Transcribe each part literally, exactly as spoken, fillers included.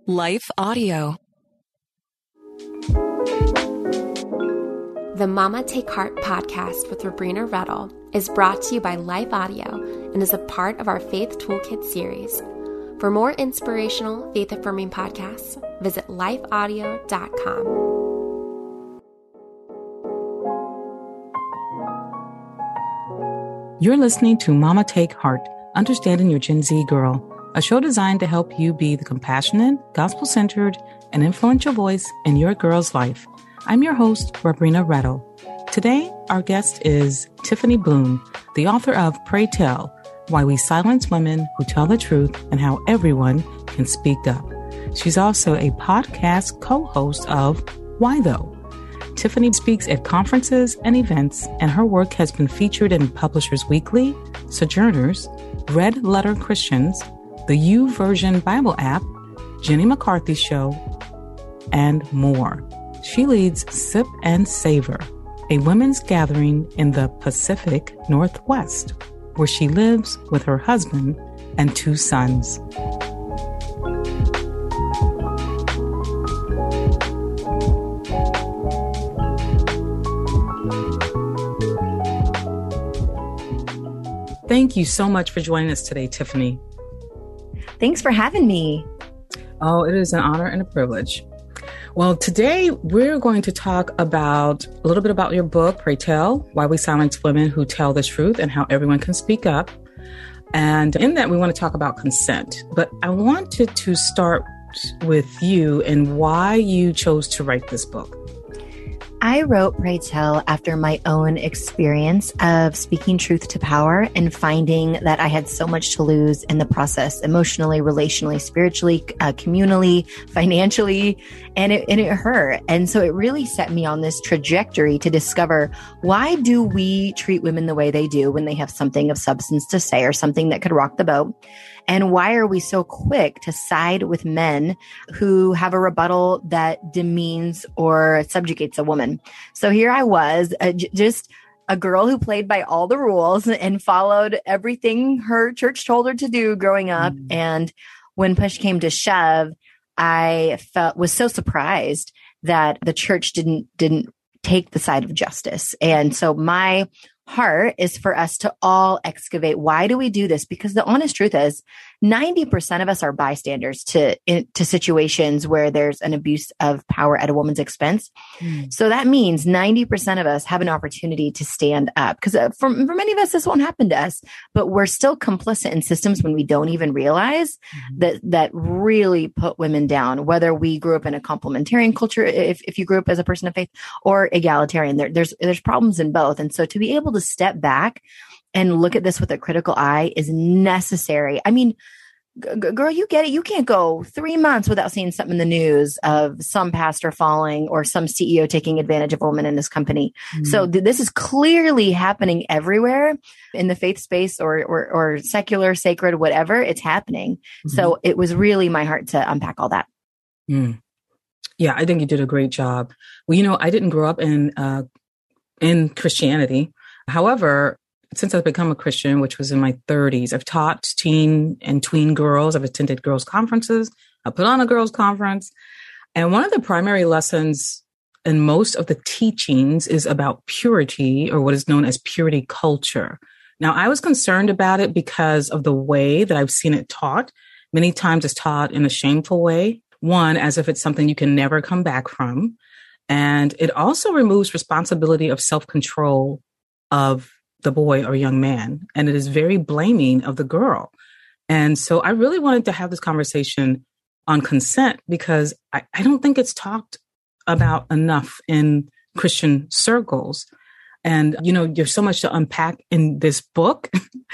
Life Audio. The Mama Take Heart podcast with Rabrina Rettle is brought to you by Life Audio and is a part of our Faith Toolkit series. For more inspirational, faith-affirming podcasts, visit life audio dot com. You're listening to Mama Take Heart, Understanding Your Gen Z Girl, a show designed to help you be the compassionate, gospel-centered, and influential voice in your girl's life. I'm your host, Rabrina Rettle. Today, our guest is Tiffany Bloom, the author of Pray Tell, Why We Silence Women Who Tell the Truth and How Everyone Can Speak Up. She's also a podcast co-host of Why Though? Tiffany speaks at conferences and events, and her work has been featured in Publishers Weekly, Sojourners, Red Letter Christians, the YouVersion Bible app, Jenny McCarthy Show, and more. She leads Sip and Savor, a women's gathering in the Pacific Northwest, where she lives with her husband and two sons. Thank you so much for joining us today, Tiffany. Thanks for having me. Oh, it is an honor and a privilege. Well, today we're going to talk about a little bit about your book, Pray Tell, Why We Silence Women Who Tell the Truth and How Everyone Can Speak Up. And in that, we want to talk about consent. But I wanted to start with you and why you chose to write this book. I wrote Pray Tell after my own experience of speaking truth to power and finding that I had so much to lose in the process, emotionally, relationally, spiritually, uh, communally, financially, and it, and it hurt. And so it really set me on this trajectory to discover, why do we treat women the way they do when they have something of substance to say or something that could rock the boat? And why are we so quick to side with men who have a rebuttal that demeans or subjugates a woman? So here I was, uh, j- just a girl who played by all the rules and followed everything her church told her to do growing up. Mm. And when push came to shove, I felt was so surprised that the church didn't didn't take the side of justice. And so my heart is for us to all excavate. Why do we do this? Because the honest truth is ninety percent of us are bystanders to, in, to situations where there's an abuse of power at a woman's expense. Mm. So that means ninety percent of us have an opportunity to stand up, because uh, for, for many of us, this won't happen to us, but we're still complicit in systems when we don't even realize mm. that, that really put women down, whether we grew up in a complementarian culture, if, if you grew up as a person of faith, or egalitarian. There, there's, there's problems in both. And so to be able to step back and look at this with a critical eye is necessary. I mean, g- girl, you get it. You can't go three months without seeing something in the news of some pastor falling or some C E O taking advantage of a woman in this company. Mm-hmm. So th- this is clearly happening everywhere in the faith space or, or, or secular, sacred, whatever. It's happening. Mm-hmm. So it was really my heart to unpack all that. Mm. Yeah, I think you did a great job. Well, you know, I didn't grow up in uh, in Christianity. However, since I've become a Christian, which was in my thirties, I've taught teen and tween girls. I've attended girls' conferences. I put on a girls' conference. And one of the primary lessons in most of the teachings is about purity, or what is known as purity culture. Now, I was concerned about it because of the way that I've seen it taught. Many times it's taught in a shameful way. One, as if it's something you can never come back from. And it also removes responsibility of self-control of the boy or young man. And it is very blaming of the girl. And so I really wanted to have this conversation on consent because I, I don't think it's talked about enough in Christian circles. And, you know, there's so much to unpack in this book.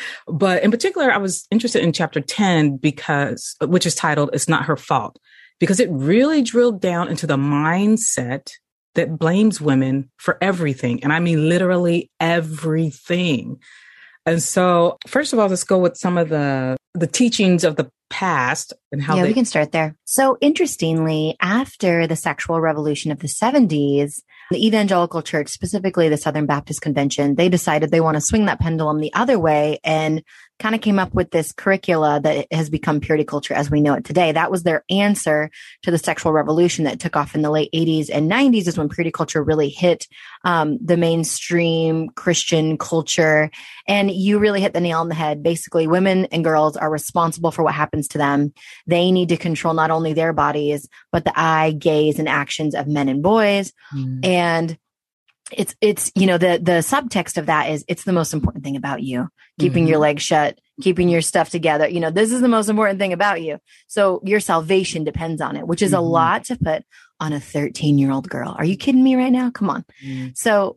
But in particular, I was interested in chapter ten because, which is titled, It's Not Her Fault, because it really drilled down into the mindset that blames women for everything. And I mean, literally everything. And so, first of all, let's go with some of the, the teachings of the past and how yeah, they... we can start there. So interestingly, after the sexual revolution of the seventies, the evangelical church, specifically the Southern Baptist Convention, they decided they want to swing that pendulum the other way and kind of came up with this curricula that has become purity culture as we know it today. That was their answer to the sexual revolution that took off in the late eighties and nineties is when purity culture really hit um, the mainstream Christian culture. And you really hit the nail on the head. Basically, women and girls are responsible for what happens to them. They need to control not only their bodies, but the eye, gaze, and actions of men and boys. Mm. And It's, it's, you know, the, the subtext of that is it's the most important thing about you, keeping mm-hmm. your legs shut, keeping your stuff together. You know, this is the most important thing about you. So your salvation depends on it, which is mm-hmm. a lot to put on a thirteen year old girl. Are you kidding me right now? Come on. Mm-hmm. So,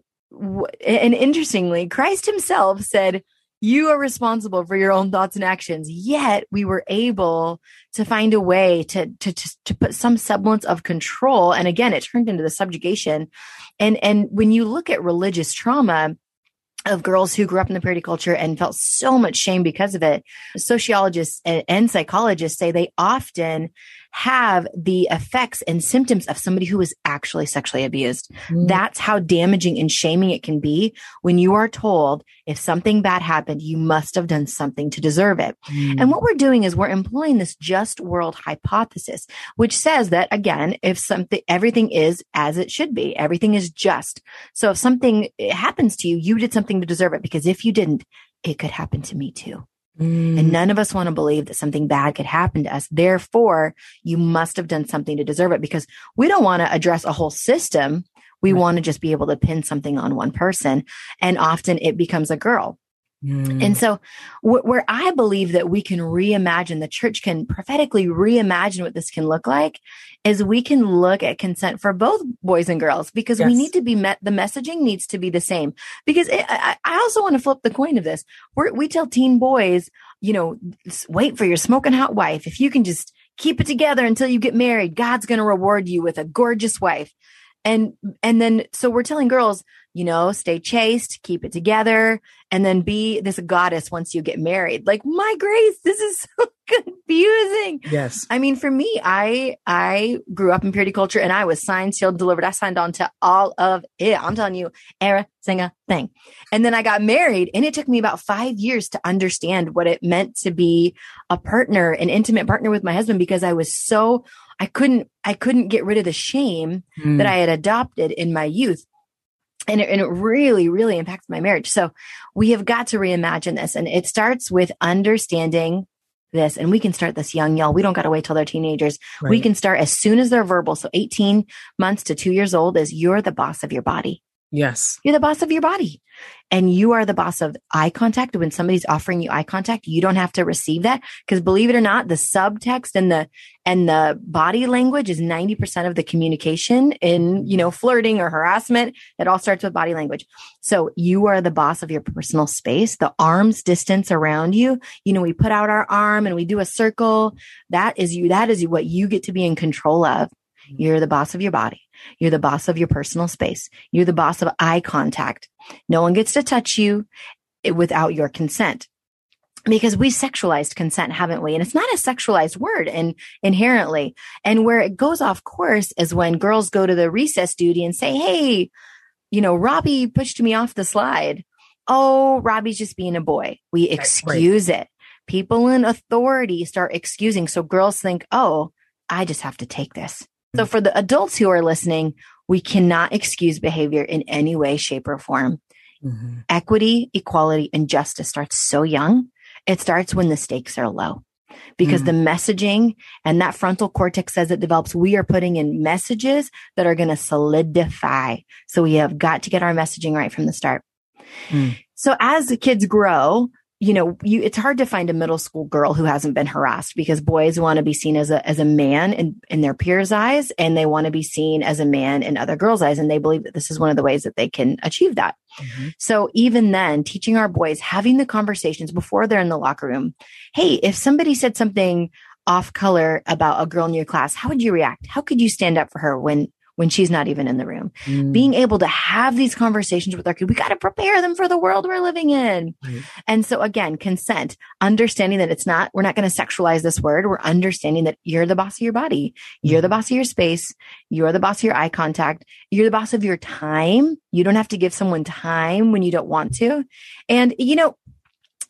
and interestingly, Christ himself said, you are responsible for your own thoughts and actions. Yet we were able to find a way to, to, to, to put some semblance of control. And again, it turned into the subjugation. And, and when you look at religious trauma of girls who grew up in the purity culture and felt so much shame because of it, sociologists and, and psychologists say they often have the effects and symptoms of somebody who was actually sexually abused. Mm. That's how damaging and shaming it can be when you are told if something bad happened, you must have done something to deserve it. Mm. And what we're doing is we're employing this just world hypothesis, which says that, again, if something, everything is as it should be, everything is just. So if something happens to you, you did something to deserve it, because if you didn't, it could happen to me too. Mm. And none of us want to believe that something bad could happen to us. Therefore, you must have done something to deserve it, because we don't want to address a whole system. We right. want to just be able to pin something on one person. And often it becomes a girl. Mm. And so wh- where I believe that we can reimagine, the church can prophetically reimagine what this can look like, is we can look at consent for both boys and girls, because yes. we need to be met. The messaging needs to be the same, because it, I, I also want to flip the coin of this. We're, we tell teen boys, you know, wait for your smoking hot wife. If you can just keep it together until you get married, God's going to reward you with a gorgeous wife. And, and then, so we're telling girls, you know, stay chaste, keep it together, and then be this goddess once you get married. Like, my grace, this is so confusing. Yes. I mean, for me, I, I grew up in purity culture and I was signed, sealed, delivered. I signed on to all of it. I'm telling you, every single thing. And then I got married, and it took me about five years to understand what it meant to be a partner, an intimate partner with my husband, because I was so, I couldn't, I couldn't get rid of the shame mm. that I had adopted in my youth. And it, and it really, really impacted my marriage. So we have got to reimagine this. And it starts with understanding this. And we can start this young, y'all. We don't got to wait till they're teenagers. Right. We can start as soon as they're verbal. So eighteen months to two years old is you're the boss of your body. Yes. You're the boss of your body. And you are the boss of eye contact. When somebody's offering you eye contact, you don't have to receive that, because believe it or not, the subtext and the, and the body language is ninety percent of the communication in, you know, flirting or harassment. It all starts with body language. So you are the boss of your personal space, the arm's distance around you. You know, we put out our arm and we do a circle. That is you. That is what you get to be in control of. You're the boss of your body. You're the boss of your personal space. You're the boss of eye contact. No one gets to touch you without your consent, because we sexualized consent, haven't we? And it's not a sexualized word and inherently. And where it goes off course is when girls go to the recess duty and say, hey, you know, Robbie pushed me off the slide. Oh, Robbie's just being a boy. We excuse it. People in authority start excusing. So girls think, oh, I just have to take this. So for the adults who are listening, we cannot excuse behavior in any way, shape, or form. Mm-hmm. Equity, equality, and justice starts so young. It starts when the stakes are low, because mm-hmm. the messaging and that frontal cortex, as it develops, we are putting in messages that are going to solidify. So we have got to get our messaging right from the start. Mm. So as the kids grow, you know, you, it's hard to find a middle school girl who hasn't been harassed, because boys want to be seen as a, as a man in, in their peers' eyes, and they want to be seen as a man in other girls' eyes. And they believe that this is one of the ways that they can achieve that. Mm-hmm. So even then, teaching our boys, having the conversations before they're in the locker room. Hey, if somebody said something off color about a girl in your class, how would you react? How could you stand up for her when when she's not even in the room? Mm. Being able to have these conversations with our kids, we got to prepare them for the world we're living in. Right. And so again, consent, understanding that it's not, we're not going to sexualize this word. We're understanding that you're the boss of your body. You're mm. the boss of your space. You're the boss of your eye contact. You're the boss of your time. You don't have to give someone time when you don't want to. And, you know,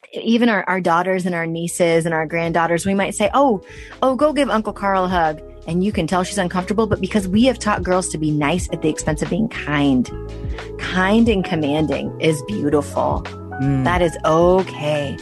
even our, our daughters and our nieces and our granddaughters, we might say, oh, oh, go give Uncle Carl a hug. And you can tell she's uncomfortable, but because we have taught girls to be nice at the expense of being kind, kind and commanding is beautiful. Mm. That is okay.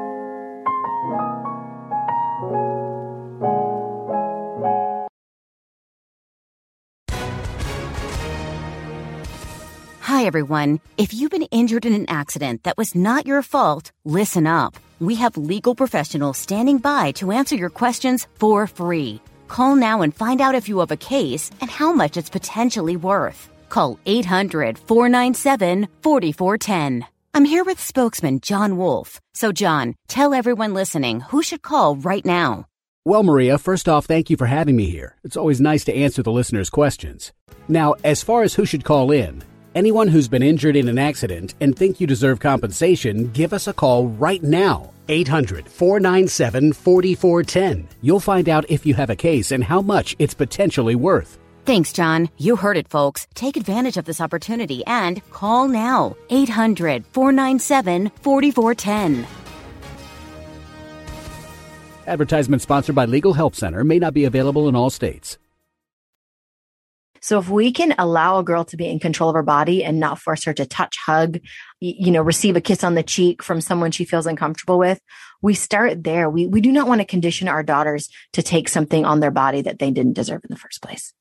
Hi, everyone. If you've been injured in an accident that was not your fault, listen up. We have legal professionals standing by to answer your questions for free. Call now and find out if you have a case and how much it's potentially worth. Call eight hundred, four nine seven, four four one zero. I'm here with spokesman John Wolf. So, John, tell everyone listening who should call right now. Well, Maria, first off, thank you for having me here. It's always nice to answer the listeners' questions. Now, as far as who should call in, anyone who's been injured in an accident and think you deserve compensation, give us a call right now. eight hundred, four nine seven, four four one zero. You'll find out if you have a case and how much it's potentially worth. Thanks, John. You heard it, folks. Take advantage of this opportunity and call now. eight hundred, four nine seven, four four one zero. Advertisement sponsored by Legal Help Center. May not be available in all states. So if we can allow a girl to be in control of her body and not force her to touch, hug, you know, receive a kiss on the cheek from someone she feels uncomfortable with, we start there. We we do not want to condition our daughters to take something on their body that they didn't deserve in the first place.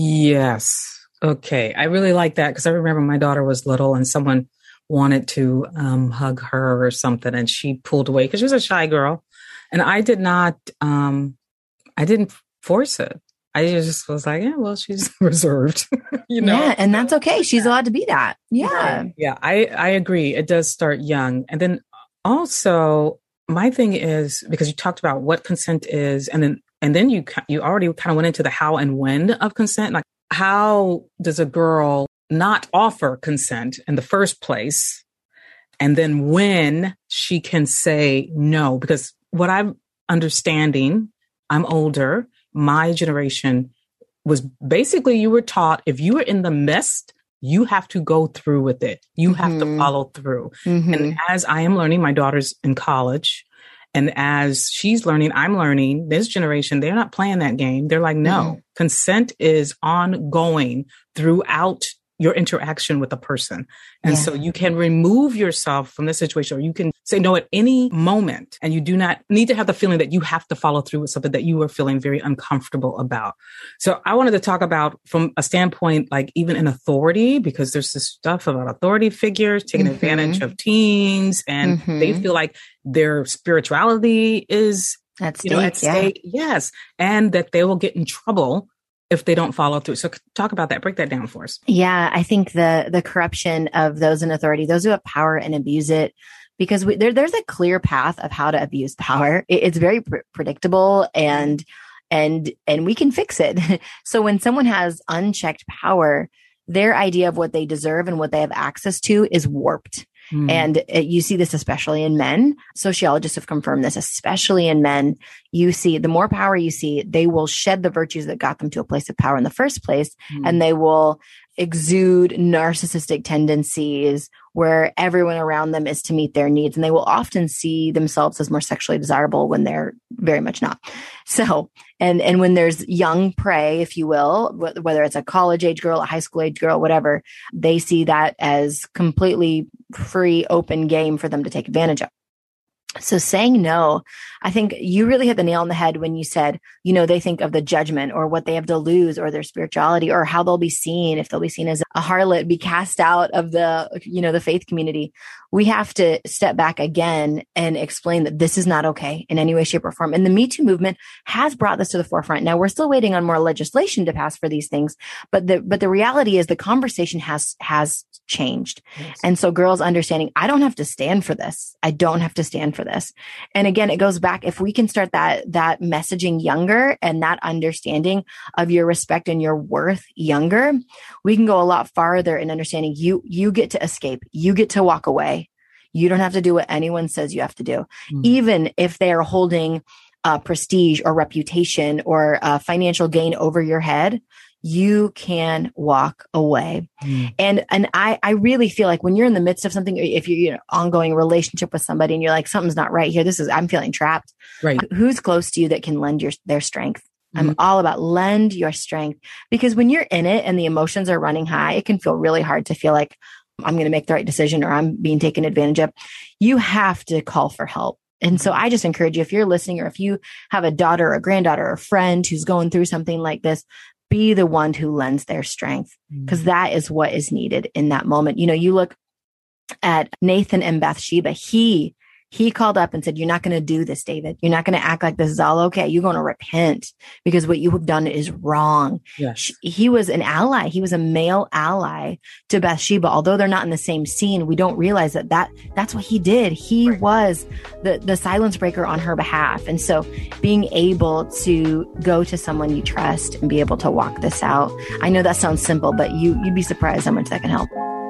Yes. Okay. I really like that because I remember my daughter was little and someone wanted to um, hug her or something and she pulled away because she was a shy girl. And I did not, um, I didn't force it. I just was like, yeah, well, she's reserved, you know? Yeah. And that's okay. She's allowed to be that. Yeah. Right. Yeah. I, I agree. It does start young. And then also my thing is, because you talked about what consent is, and then, and then you, you already kind of went into the how and when of consent. Like, how does a girl not offer consent in the first place? And then when she can say no, because what I'm understanding, I'm older. My generation was basically, you were taught if you were in the midst, you have to go through with it. You mm-hmm. have to follow through. Mm-hmm. And as I am learning, my daughter's in college. And as she's learning, I'm learning. This generation, they're not playing that game. They're like, no, mm-hmm. consent is ongoing throughout your interaction with a person. And yeah. so you can remove yourself from the situation, or you can say no at any moment. And you do not need to have the feeling that you have to follow through with something that you are feeling very uncomfortable about. So I wanted to talk about from a standpoint, like even in authority, because there's this stuff about authority figures taking mm-hmm. advantage of teens, and mm-hmm. they feel like their spirituality is at stake, you know, at stake. Yeah. Yes. And that they will get in trouble if they don't follow through. So talk about that. Break that down for us. Yeah, I think the the corruption of those in authority, those who have power and abuse it, because we, there, there's a clear path of how to abuse power. It, it's very pr- predictable and and and we can fix it. So when someone has unchecked power, their idea of what they deserve and what they have access to is warped. Mm. And it, you see this especially in men. Sociologists have confirmed this, especially in men. You see, the more power you see, they will shed the virtues that got them to a place of power in the first place. Mm. And they will exude narcissistic tendencies where everyone around them is to meet their needs. And they will often see themselves as more sexually desirable when they're very much not. So, and, and when there's young prey, if you will, whether it's a college age girl, a high school age girl, whatever, they see that as completely free, open game for them to take advantage of. So saying no, I think you really hit the nail on the head when you said, you know, they think of the judgment or what they have to lose or their spirituality or how they'll be seen, if they'll be seen as a harlot, be cast out of the, you know, the faith community. We have to step back again and explain that this is not okay in any way, shape, or form. And the Me Too movement has brought this to the forefront. Now we're still waiting on more legislation to pass for these things, but the but the reality is the conversation has has changed. Yes. And so girls understanding, I don't have to stand for this. I don't have to stand for this. And again, it goes back, if we can start that that messaging younger and that understanding of your respect and your worth younger, we can go a lot farther in understanding you you get to escape, you get to walk away. You don't have to do what anyone says you have to do, mm-hmm. even if they are holding uh, prestige or reputation or uh, financial gain over your head. you can walk away. Mm. And, and I, I really feel like when you're in the midst of something, if you're in an ongoing relationship with somebody and you're like, something's not right here, this is, I'm feeling trapped. Right. Who's close to you that can lend your, their strength? I'm mm-hmm. all about lend your strength, because when you're in it and the emotions are running high, it can feel really hard to feel like I'm going to make the right decision or I'm being taken advantage of. You have to call for help. And so I just encourage you, if you're listening, or if you have a daughter or a granddaughter or a friend who's going through something like this, be the one who lends their strength, because that is what is needed in that moment. You know, you look at Nathan and Bathsheba, he, he called up and said, you're not going to do this, David. You're not going to act like this is all okay. You're going to repent, because what you have done is wrong. Yes. He was an ally. He was a male ally to Bathsheba. Although they're not in the same scene, we don't realize that, that that's what he did. He right. was the, the silence breaker on her behalf. And so being able to go to someone you trust and be able to walk this out. I know that sounds simple, but you, you'd be surprised how much that can help.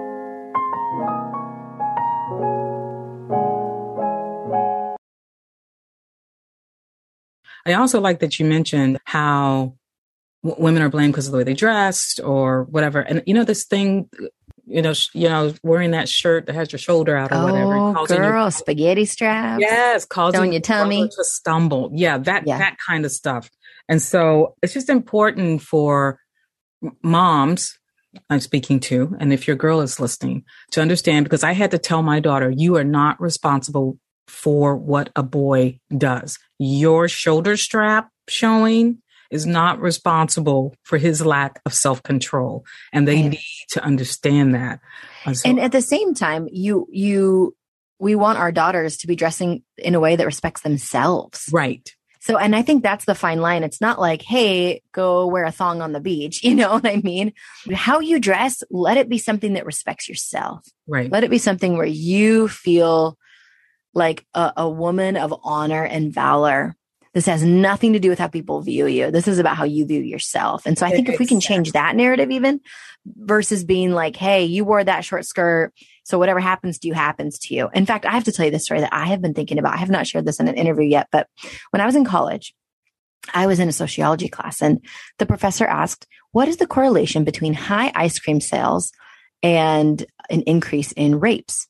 I also like that you mentioned how w- women are blamed because of the way they dressed or whatever. And, you know, this thing, you know, sh- you know, wearing that shirt that has your shoulder out or oh, whatever. Oh, girl, you, spaghetti straps. Yes. Causing your tummy to stumble. Yeah. That, yeah. that kind of stuff. And so it's just important for moms I'm speaking to, and if your girl is listening, to understand, because I had to tell my daughter, you are not responsible for what a boy does. Your shoulder strap showing is not responsible for his lack of self-control. And they right. need to understand that. And, so, and at the same time, you, you, we want our daughters to be dressing in a way that respects themselves. Right. So, and I think that's the fine line. It's not like, hey, go wear a thong on the beach. You know what I mean? How you dress, let it be something that respects yourself. Right. Let it be something where you feel like a, a woman of honor and valor. This has nothing to do with how people view you. This is about how you view yourself. And so I think exactly. if we can change that narrative even, versus being like, hey, you wore that short skirt, so whatever happens to you happens to you. In fact, I have to tell you this story that I have been thinking about. I have not shared this in an interview yet, but when I was in college, I was in a sociology class, and the professor asked, what is the correlation between high ice cream sales and an increase in rapes?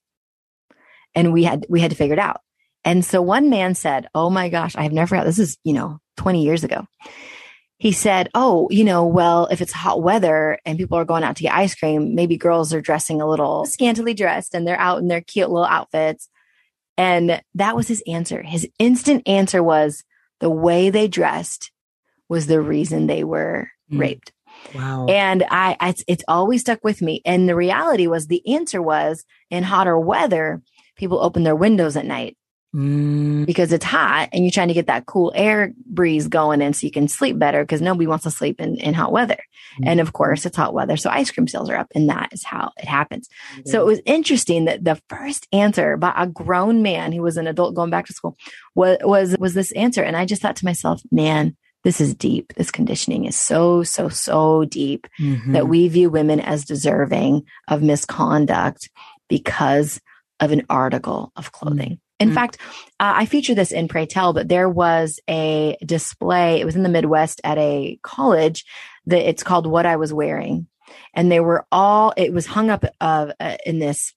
And we had, we had to figure it out. And so one man said, oh my gosh, I have never forgot. This is, you know, twenty years ago. He said, oh, you know, well, if it's hot weather and people are going out to get ice cream, maybe girls are dressing a little scantily dressed and they're out in their cute little outfits. And that was his answer. His instant answer was the way they dressed was the reason they were mm. raped. Wow. And I, I, it's, it's always stuck with me. And the reality was, the answer was, in hotter weather, people open their windows at night mm. because it's hot and you're trying to get that cool air breeze going in so you can sleep better, because nobody wants to sleep in, in hot weather. Mm. And of course it's hot weather. So ice cream sales are up, and that is how it happens. Yeah. So it was interesting that the first answer by a grown man who was an adult going back to school was, was, was this answer. And I just thought to myself, man, this is deep. This conditioning is so, so, so deep mm-hmm. that we view women as deserving of misconduct because of an article of clothing. In mm-hmm. fact, uh, I feature this in Pray Tell, but there was a display. It was in the Midwest at a college that it's called What I Was Wearing. And they were all, it was hung up uh, uh, in this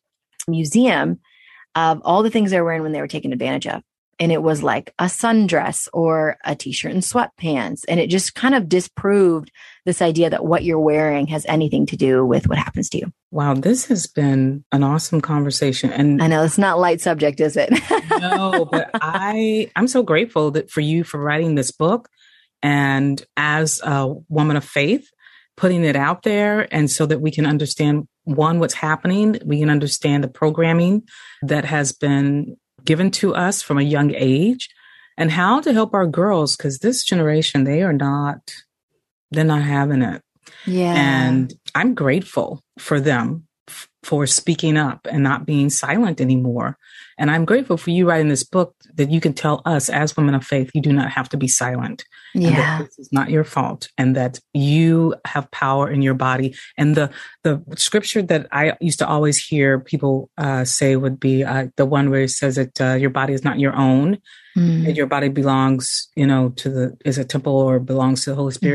museum of all the things they were wearing when they were taken advantage of. And it was like a sundress or a t-shirt and sweatpants. And it just kind of disproved this idea that what you're wearing has anything to do with what happens to you. Wow, this has been an awesome conversation. And I know it's not a light subject, is it? No, but I, I'm so grateful that for you for writing this book, and as a woman of faith, putting it out there, and so that we can understand, one, what's happening. We can understand the programming that has been given to us from a young age, and how to help our girls, because this generation, they are not, they're not having it. Yeah. And I'm grateful for them f- for speaking up and not being silent anymore. And I'm grateful for you writing this book, that you can tell us as women of faith, you do not have to be silent. Yeah. And that this is not your fault, and that you have power in your body. And the, the scripture that I used to always hear people uh, say would be uh, the one where it says that uh, your body is not your own, mm. and your body belongs, you know, to the, is a temple or belongs to the Holy Spirit. Mm-hmm.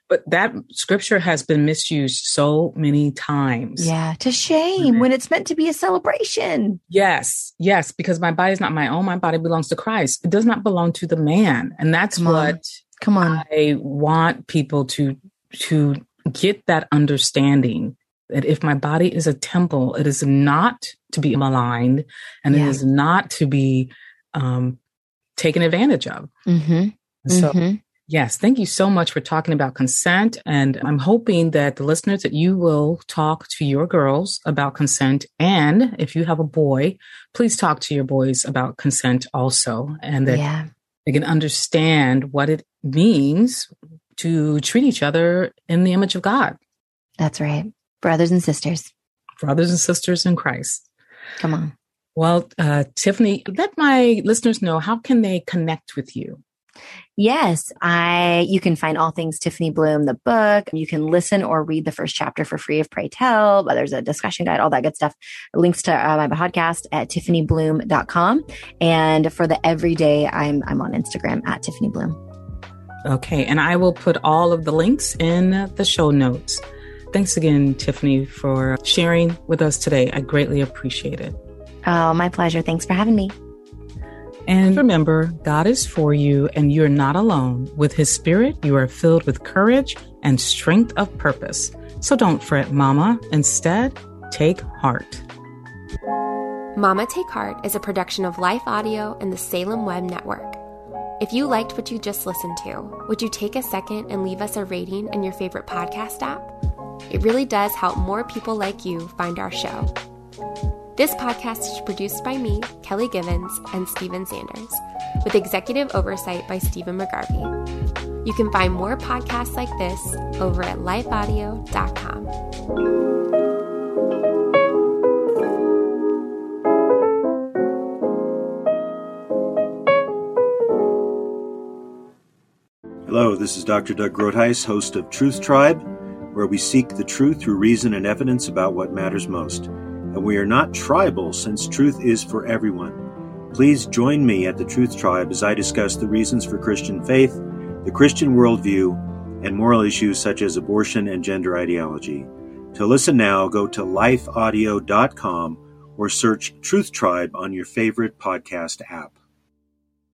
But that scripture has been misused so many times. Yeah, to shame mm-hmm. when it's meant to be a celebration. Yes, yes, because my body is not my own. My body belongs to Christ. It does not belong to the man. And that's Come what on. Come on. I want people to, to get that understanding that if my body is a temple, it is not to be maligned and yeah. it is not to be um, taken advantage of. Mm-hmm. So, mm-hmm. yes, thank you so much for talking about consent. And I'm hoping that the listeners, that you will talk to your girls about consent. And if you have a boy, please talk to your boys about consent also. And that yeah. they can understand what it means to treat each other in the image of God. That's right. Brothers and sisters. Brothers and sisters in Christ. Come on. Well, uh, Tiffany, let my listeners know, how can they connect with you? Yes, I. You can find all things Tiffany Bloom, the book. You can listen or read the first chapter for free of Pray Tell. There's a discussion guide, all that good stuff. Links to uh, my podcast at tiffany bloom dot com. And for the everyday, I'm I'm on Instagram at Tiffany Bloom. Okay, and I will put all of the links in the show notes. Thanks again, Tiffany, for sharing with us today. I greatly appreciate it. Oh, my pleasure. Thanks for having me. And remember, God is for you and you're not alone. With His Spirit, you are filled with courage and strength of purpose. So don't fret, Mama. Instead, take heart. Mama Take Heart is a production of Life Audio and the Salem Web Network. If you liked what you just listened to, would you take a second and leave us a rating in your favorite podcast app? It really does help more people like you find our show. This podcast is produced by me, Kelly Givens, and Stephen Sanders, with executive oversight by Stephen McGarvey. You can find more podcasts like this over at life audio dot com. Hello, this is Doctor Doug Groothuis, host of Truth Tribe, where we seek the truth through reason and evidence about what matters most. And we are not tribal, since truth is for everyone. Please join me at the Truth Tribe as I discuss the reasons for Christian faith, the Christian worldview, and moral issues such as abortion and gender ideology. To listen now, go to life audio dot com or search Truth Tribe on your favorite podcast app.